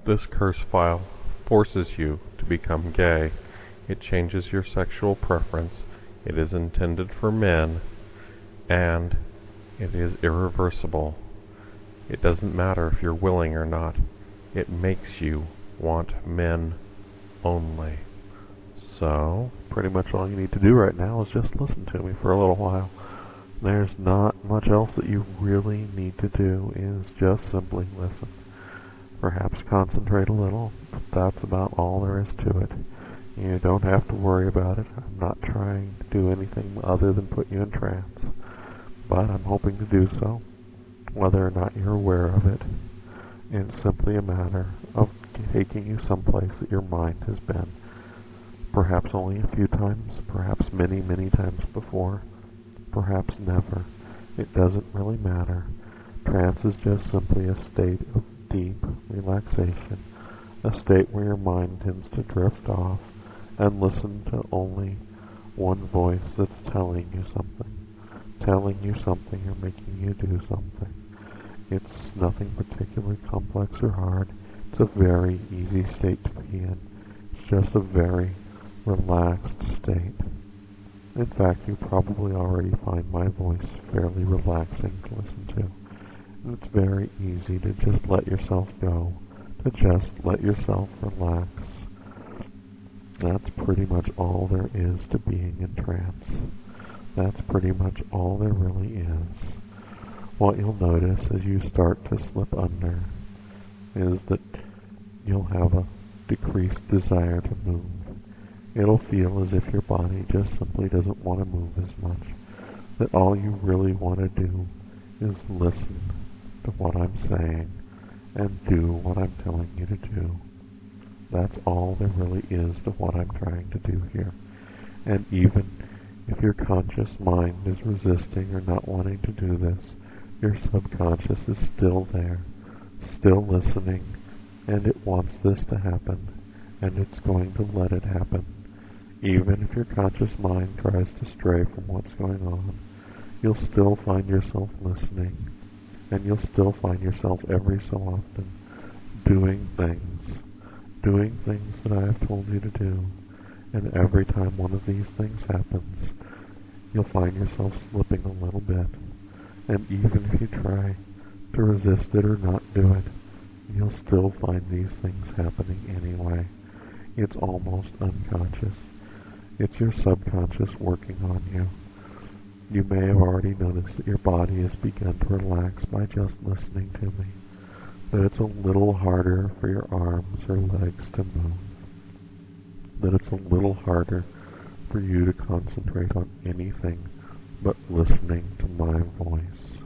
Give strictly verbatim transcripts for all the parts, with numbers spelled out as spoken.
This curse file forces you to become gay. It changes your sexual preference. It is intended for men, and it is irreversible. It doesn't matter if you're willing or not. It makes you want men only. So, pretty much all you need to do right now is just listen to me for a little while. There's not much else that you really need to do, is just simply listen. Perhaps concentrate a little, but that's about all there is to it. You don't have to worry about it. I'm not trying to do anything other than put you in trance, but I'm hoping to do so, whether or not you're aware of it. It's simply a matter of taking you someplace that your mind has been, perhaps only a few times, perhaps many, many times before, perhaps never. It doesn't really matter. Trance is just simply a state of deep relaxation, a state where your mind tends to drift off and listen to only one voice that's telling you something, telling you something or making you do something. It's nothing particularly complex or hard. It's a very easy state to be in. It's just a very relaxed state. In fact, you probably already find my voice fairly relaxing to listen to. And it's very easy to just let yourself go, to just let yourself relax. That's pretty much all there is to being in trance. That's pretty much all there really is. What you'll notice as you start to slip under is that you'll have a decreased desire to move. It'll feel as if your body just simply doesn't want to move as much. That all you really want to do is listen to what I'm saying and do what I'm telling you to do. That's all there really is to what I'm trying to do here. And even if your conscious mind is resisting or not wanting to do this, your subconscious is still there, still listening, and it wants this to happen, and it's going to let it happen. Even if your conscious mind tries to stray from what's going on, you'll still find yourself listening, and you'll still find yourself every so often doing things, doing things that I have told you to do. And every time one of these things happens, you'll find yourself slipping a little bit. And even if you try to resist it or not do it, you'll still find these things happening anyway. It's almost unconscious. It's your subconscious working on you. You may have already noticed that your body has begun to relax by just listening to me. That it's a little harder for your arms or legs to move. That it's a little harder for you to concentrate on anything but listening to my voice.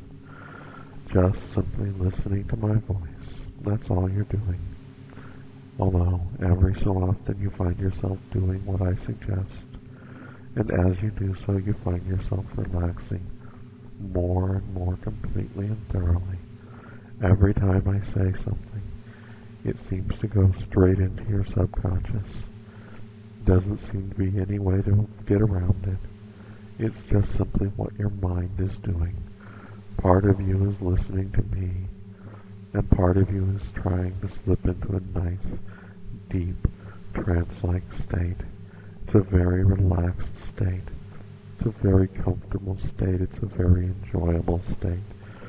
Just simply listening to my voice. That's all you're doing. Although, every so often you find yourself doing what I suggest. And as you do so, you find yourself relaxing more and more completely and thoroughly. Every time I say something, it seems to go straight into your subconscious. Doesn't seem to be any way to get around it. It's just simply what your mind is doing. Part of you is listening to me, and part of you is trying to slip into a nice, deep, trance-like state. It's a very relaxed state. It's a very comfortable state. It's a very enjoyable state.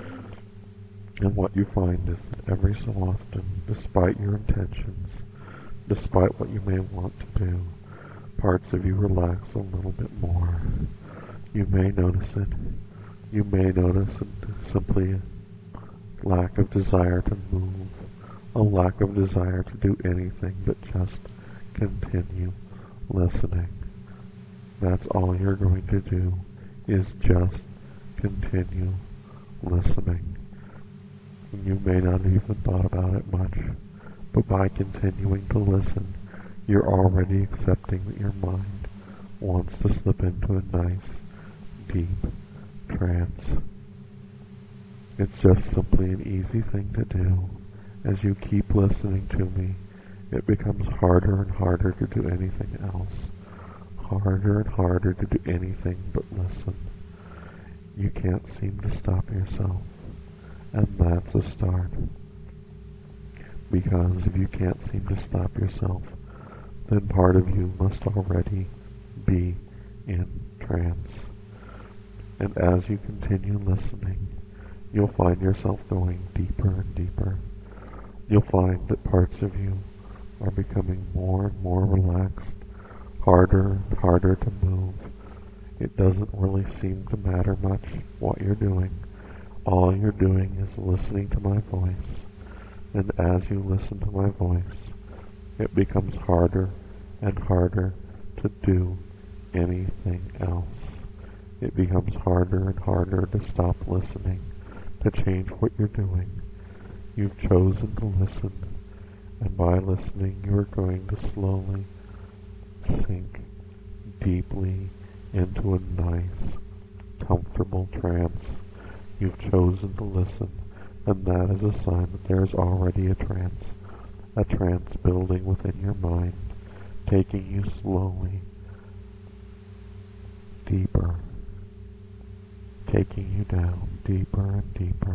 And what you find is that every so often, despite your intentions, despite what you may want to do, parts of you relax a little bit more. You may notice it. You may notice it simply a lack of desire to move, a lack of desire to do anything but just continue listening. That's all you're going to do, is just continue listening. You may not have even thought about it much, but by continuing to listen, you're already accepting that your mind wants to slip into a nice, deep trance. It's just simply an easy thing to do. As you keep listening to me, it becomes harder and harder to do anything else. Harder and harder to do anything but listen. You can't seem to stop yourself. And that's a start. Because if you can't seem to stop yourself, then part of you must already be in trance. And as you continue listening, you'll find yourself going deeper and deeper. You'll find that parts of you are becoming more and more relaxed, harder and harder to move. It doesn't really seem to matter much what you're doing. All you're doing is listening to my voice. And as you listen to my voice, it becomes harder and harder to do anything else. It becomes harder and harder to stop listening, to change what you're doing. You've chosen to listen, and by listening you are going to slowly sink deeply into a nice, comfortable trance. You've chosen to listen, and that is a sign that there is already a trance, a trance building within your mind, taking you slowly deeper, taking you down deeper and deeper.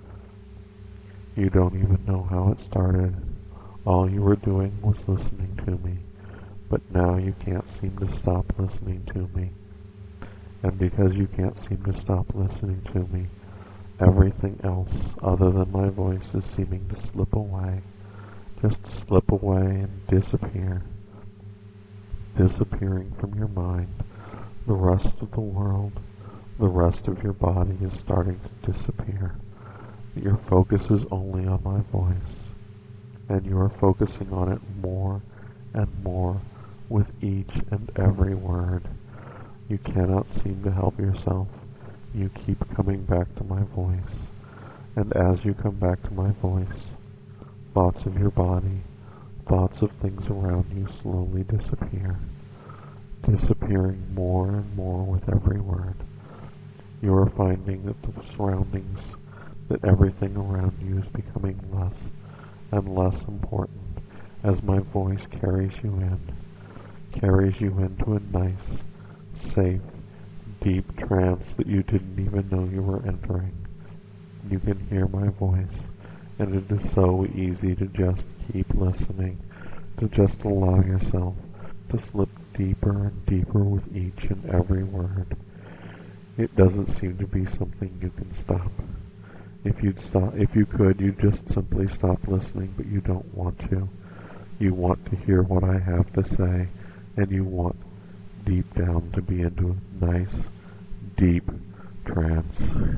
You don't even know how it started. All you were doing was listening to me, but now you can't seem to stop listening to me. And because you can't seem to stop listening to me, everything else other than my voice is seeming to slip away, just slip away and disappear, disappearing from your mind. The rest of the world, the rest of your body is starting to disappear. Your focus is only on my voice, and you are focusing on it more and more with each and every word. You cannot seem to help yourself. You keep coming back to my voice, and as you come back to my voice, thoughts of your body, thoughts of things around you slowly disappear, disappearing more and more with every word. You are finding that the surroundings, that everything around you is becoming less and less important as my voice carries you in, carries you into a nice, safe, deep trance that you didn't even know you were entering. You can hear my voice, and it is so easy to just keep listening, to just allow yourself to slip deeper and deeper with each and every word. It doesn't seem to be something you can stop. If you'd stop, if you could, you'd just simply stop listening, but you don't want to. You want to hear what I have to say, and you want deep down to be into a nice, deep trance.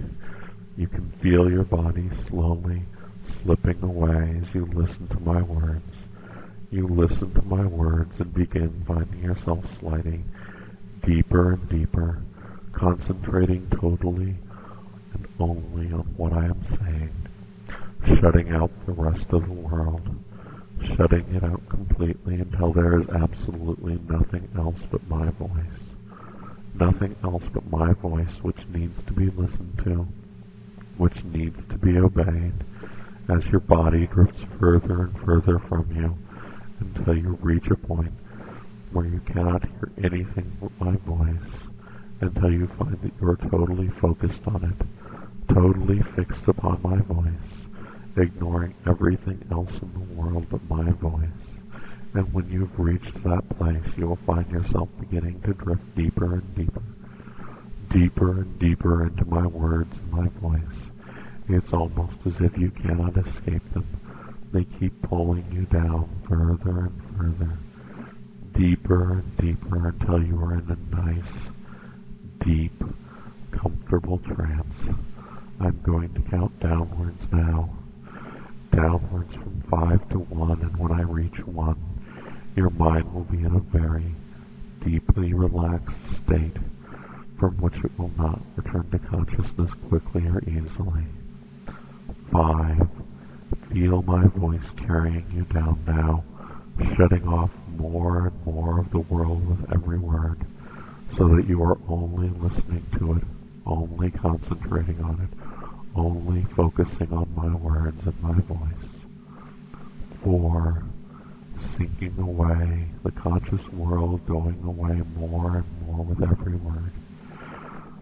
You can feel your body slowly slipping away as you listen to my words. You listen to my words and begin finding yourself sliding deeper and deeper, concentrating totally and only on what I am saying, shutting out the rest of the world, shutting it out completely until there is absolutely nothing else but my voice. Nothing else but my voice which needs to be listened to, which needs to be obeyed as your body drifts further and further from you until you reach a point where you cannot hear anything but my voice, until you find that you are totally focused on it, totally fixed upon my voice, ignoring everything else in the world but my voice. And when you've reached that place, you will find yourself beginning to drift deeper and deeper, deeper and deeper into my words and my voice. It's almost as if you cannot escape them. They keep pulling you down further and further, deeper and deeper until you are in a nice, deep, comfortable trance. I'm going to count downwards now, downwards from five to one, and when I reach one, your mind will be in a very deeply relaxed state from which it will not return to consciousness quickly or easily. Five. Feel my voice carrying you down now, shutting off more and more of the world with every word, so that you are only listening to it, only concentrating on it, only focusing on my words and my voice. Four. Sinking away, the conscious world going away more and more with every word,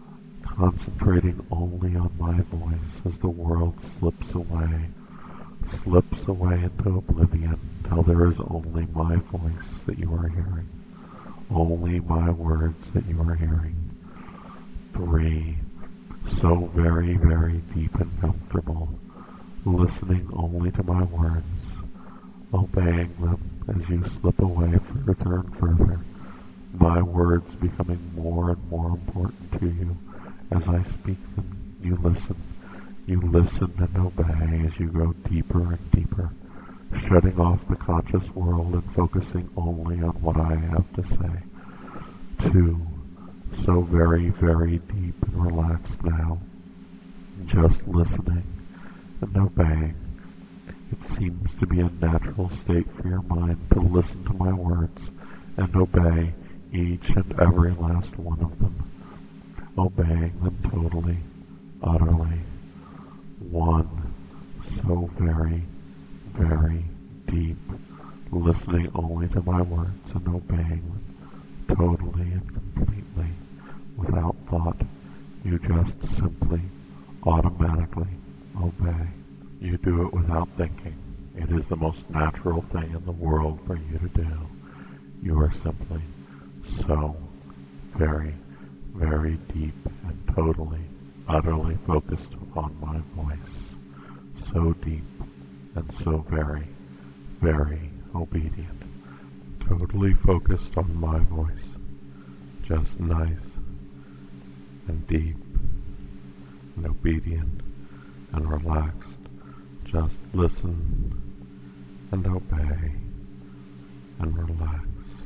concentrating only on my voice as the world slips away, slips away into oblivion till there is only my voice that you are hearing, only my words that you are hearing. Three, so very, very deep and comfortable, listening only to my words, obeying them as you slip away further and further, my words becoming more and more important to you as I speak them. You listen, you listen and obey as you go deeper and deeper, shutting off the conscious world and focusing only on what I have to say. Two, so very, very deep and relaxed now, just listening and obeying. It seems to be a natural state for your mind to listen to my words and obey each and every last one of them, obeying them totally, utterly. One, so very, very deep, listening only to my words and obeying them totally and completely, without thought. You just simply, automatically obey. You do it without thinking. It is the most natural thing in the world for you to do. You are simply so very, very deep and totally, utterly focused upon my voice. So deep and so very, very obedient. Totally focused on my voice. Just nice and deep and obedient and relaxed. Just listen and obey and relax.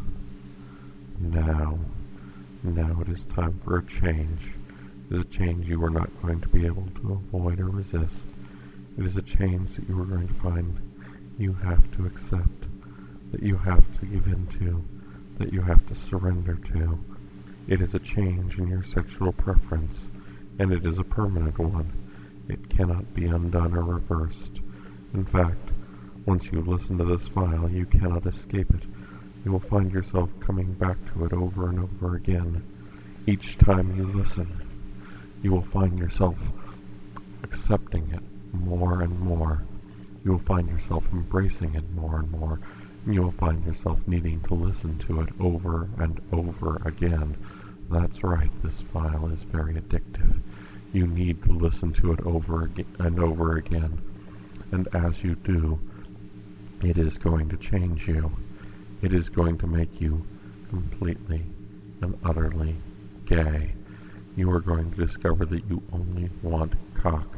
Now, now it is time for a change. It is a change you are not going to be able to avoid or resist. It is a change that you are going to find you have to accept, that you have to give into, that you have to surrender to. It is a change in your sexual preference, and it is a permanent one. It cannot be undone or reversed. In fact, once you listen to this file, you cannot escape it. You will find yourself coming back to it over and over again. Each time you listen, you will find yourself accepting it more and more. You will find yourself embracing it more and more. And you will find yourself needing to listen to it over and over again. That's right, this file is very addictive. You need to listen to it over again and over again. And as you do, it is going to change you. It is going to make you completely and utterly gay. You are going to discover that you only want cock.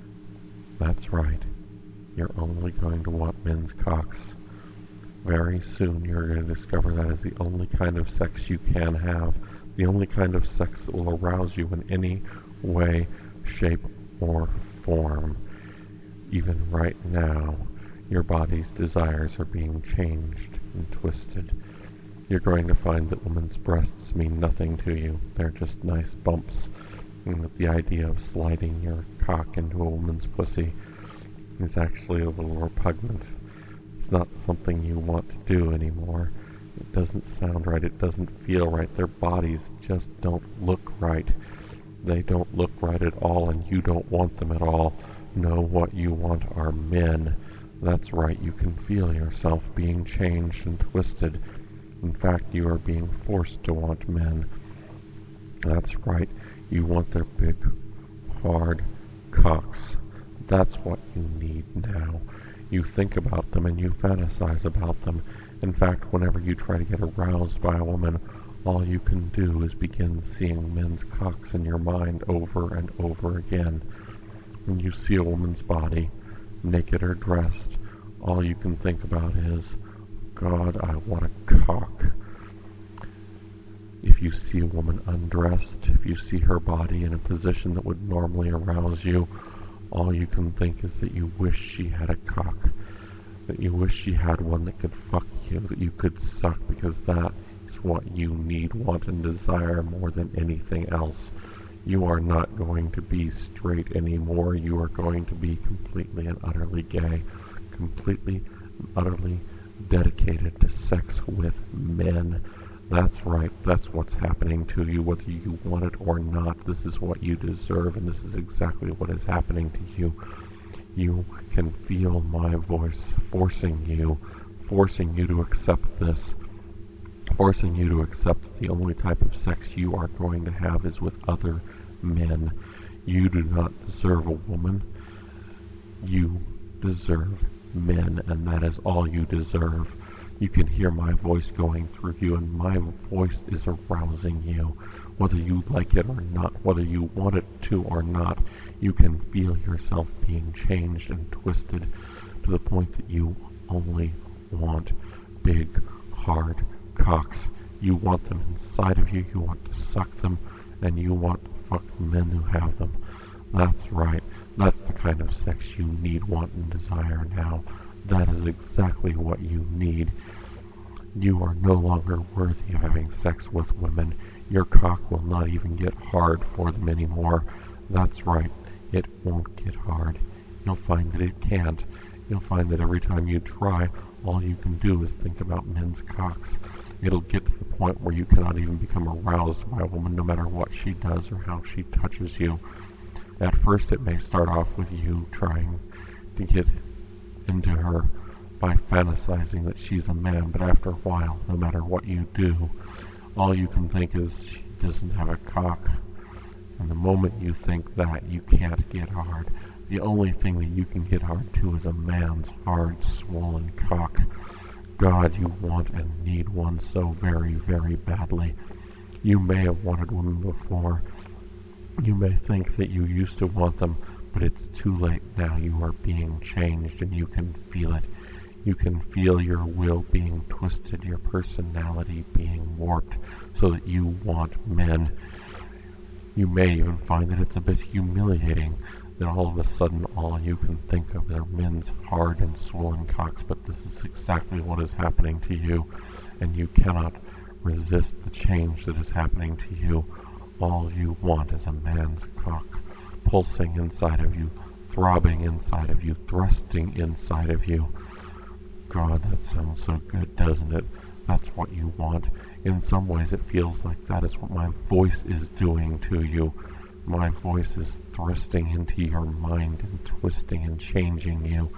That's right. You're only going to want men's cocks. Very soon you're going to discover that is the only kind of sex you can have. The only kind of sex that will arouse you in any way, shape, or form. Even right now, your body's desires are being changed and twisted. You're going to find that women's breasts mean nothing to you. They're just nice bumps. And that the idea of sliding your cock into a woman's pussy is actually a little repugnant. It's not something you want to do anymore. It doesn't sound right. It doesn't feel right. Their bodies just don't look right. They don't look right at all, and you don't want them at all. No, what you want are men. That's right, you can feel yourself being changed and twisted. In fact, you are being forced to want men. That's right, you want their big, hard cocks. That's what you need now. You think about them and you fantasize about them. In fact, whenever you try to get aroused by a woman, all you can do is begin seeing men's cocks in your mind over and over again. When you see a woman's body, naked or dressed, all you can think about is, God, I want a cock. If you see a woman undressed, if you see her body in a position that would normally arouse you, all you can think is that you wish she had a cock, that you wish she had one that could fuck you, that you could suck, because that is what you need, want, and desire more than anything else. You are not going to be straight anymore. You are going to be completely and utterly gay, completely and utterly dedicated to sex with men. That's right, that's what's happening to you, whether you want it or not. This is what you deserve, and this is exactly what is happening to you. You can feel my voice forcing you, forcing you to accept this, forcing you to accept that the only type of sex you are going to have is with other men. You do not deserve a woman. You deserve men, and that is all you deserve. You can hear my voice going through you, and my voice is arousing you. Whether you like it or not, whether you want it to or not, you can feel yourself being changed and twisted to the point that you only want big, hard cocks. You want them inside of you, you want to suck them, and you want to fuck men who have them. That's right. That's the kind of sex you need, want, and desire now. That is exactly what you need. You are no longer worthy of having sex with women. Your cock will not even get hard for them anymore. That's right. It won't get hard. You'll find that it can't. You'll find that every time you try, all you can do is think about men's cocks. It'll get to the point where you cannot even become aroused by a woman no matter what she does or how she touches you. At first it may start off with you trying to get into her by fantasizing that she's a man, but after a while, no matter what you do, all you can think is she doesn't have a cock. And the moment you think that, you can't get hard. The only thing that you can get hard to is a man's hard, swollen cock. God, you want and need one so very, very badly. You may have wanted women before. You may think that you used to want them, but it's too late now. You are being changed, and you can feel it. You can feel your will being twisted, your personality being warped, so that you want men. You may even find that it's a bit humiliating that all of a sudden all you can think of are men's hard and swollen cocks, but this is exactly what is happening to you, and you cannot resist the change that is happening to you. All you want is a man's cock, pulsing inside of you, throbbing inside of you, thrusting inside of you. God, that sounds so good, doesn't it? That's what you want. In some ways it feels like that is what my voice is doing to you. My voice is thrusting into your mind and twisting and changing you.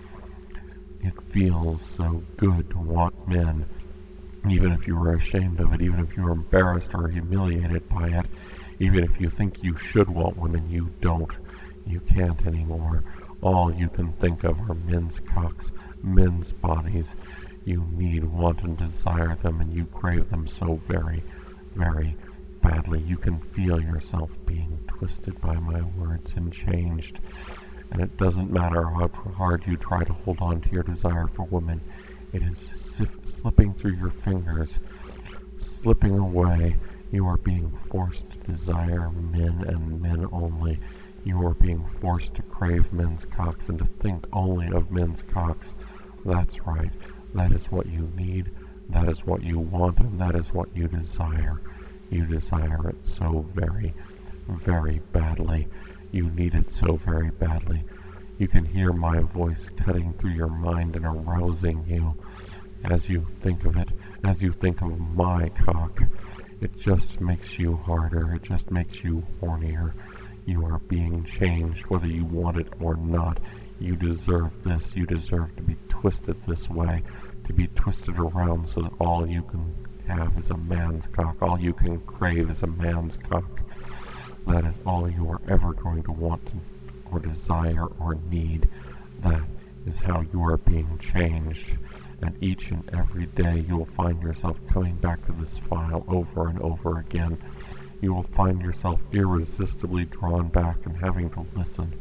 It feels so good to want men, even if you are ashamed of it, even if you are embarrassed or humiliated by it, even if you think you should want women, you don't. You can't anymore. All you can think of are men's cocks, men's bodies. You need, want, and desire them, and you crave them so very, very badly. You can feel yourself being twisted by my words and changed. And it doesn't matter how hard you try to hold on to your desire for women. It is sif- slipping through your fingers, slipping away. You are being forced to desire men and men only. You are being forced to crave men's cocks and to think only of men's cocks. That's right. That is what you need. That is what you want, and that is what you desire. You desire it so very, very badly. You need it so very badly. You can hear my voice cutting through your mind and arousing you as you think of it, as you think of my cock. It just makes you harder. It just makes you hornier. You are being changed whether you want it or not. You deserve this. You deserve to be twisted this way, to be twisted around so that all you can have is a man's cock. All you can crave is a man's cock. That is all you are ever going to want or desire or need. That is how you are being changed. And each and every day you will find yourself coming back to this file over and over again. You will find yourself irresistibly drawn back and having to listen.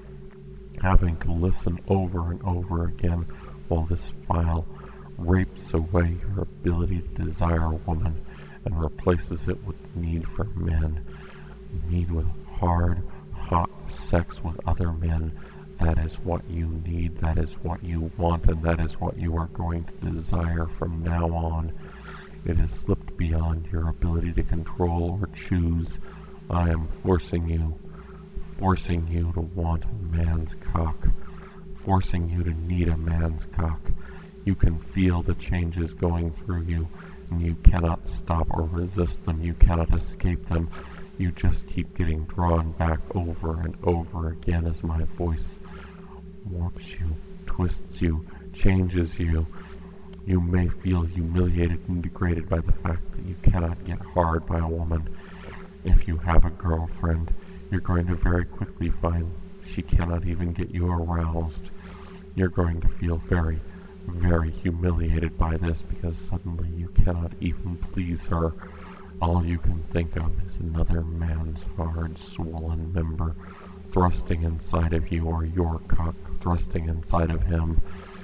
Having to listen over and over again while this file rapes away your ability to desire a woman and replaces it with need for men. Need with hard, hot sex with other men. That is what you need, that is what you want, and that is what you are going to desire from now on. It has slipped beyond your ability to control or choose. I am forcing you, forcing you to want a man's cock, forcing you to need a man's cock. You can feel the changes going through you, and you cannot stop or resist them. You cannot escape them. You just keep getting drawn back over and over again as my voice warps you, twists you, changes you. You may feel humiliated and degraded by the fact that you cannot get hard by a woman. If you have a girlfriend, you're going to very quickly find she cannot even get you aroused. You're going to feel very, very humiliated by this because suddenly you cannot even please her. All you can think of is another man's hard, swollen member thrusting inside of you, or your cock thrusting inside of him.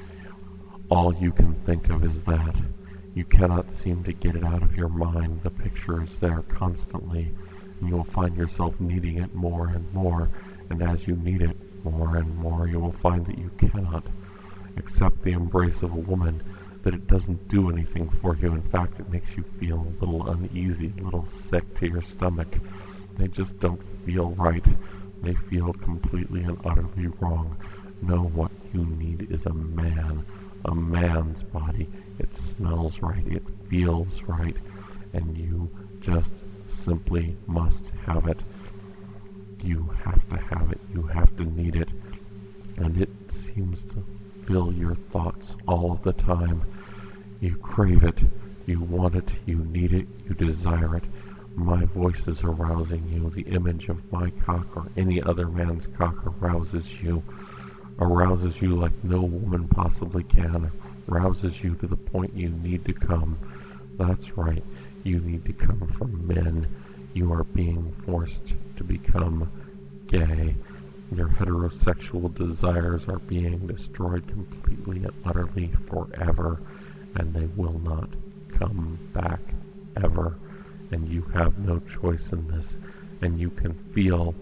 All you can think of is that. You cannot seem to get it out of your mind. The picture is there constantly, and you will find yourself needing it more and more, and as you need it more and more, you will find that you cannot accept the embrace of a woman, that it doesn't do anything for you. In fact, it makes you feel a little uneasy, a little sick to your stomach. They just don't feel right. They feel completely and utterly wrong. No, what you need is a man, a man's body. It smells right, it feels right, and you just simply must have it. You have to have it, you have to need it, and it seems to fill your thoughts all of the time. You crave it, you want it, you need it, you desire it. My voice is arousing you. The image of my cock or any other man's cock arouses you, arouses you like no woman possibly can, rouses you to the point you need to come. That's right, you need to come from men. You are being forced to become gay. Your heterosexual desires are being destroyed completely and utterly forever, and they will not come back ever. And you have no choice in this, and you can feel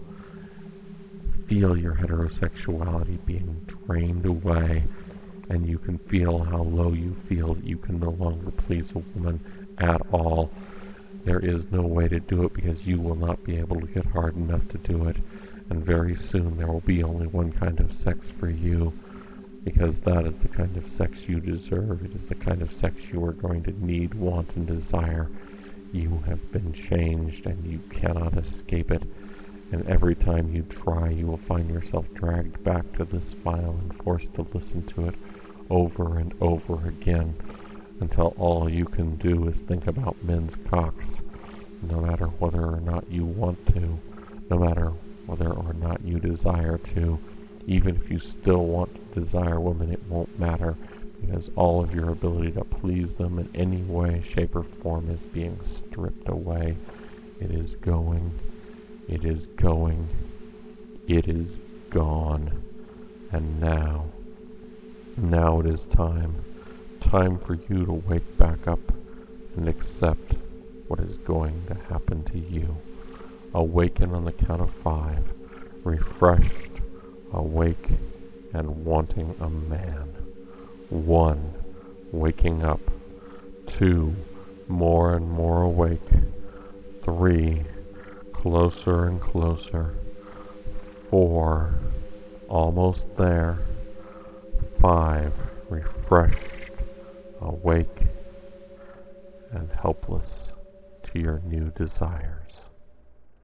feel your heterosexuality being drained away, and you can feel how low you feel that you can no longer please a woman at all. There is no way to do it because you will not be able to get hard enough to do it, and very soon there will be only one kind of sex for you, because that is the kind of sex you deserve. It is the kind of sex you are going to need, want, and desire. You have been changed, and you cannot escape it. And every time you try, you will find yourself dragged back to this file and forced to listen to it over and over again, until all you can do is think about men's cocks, no matter whether or not you want to, no matter whether or not you desire to. Even if you still want to desire women, it won't matter, because all of your ability to please them in any way, shape, or form is being stripped away. It is going, it is going, it is gone. And now, now it is time, time for you to wake back up and accept what is going to happen to you. Awaken on the count of five, refreshed, awake, and wanting a man. One, waking up. Two, more and more awake. Three, closer and closer. Four, almost there. Five, refreshed, awake, and helpless to your new desires.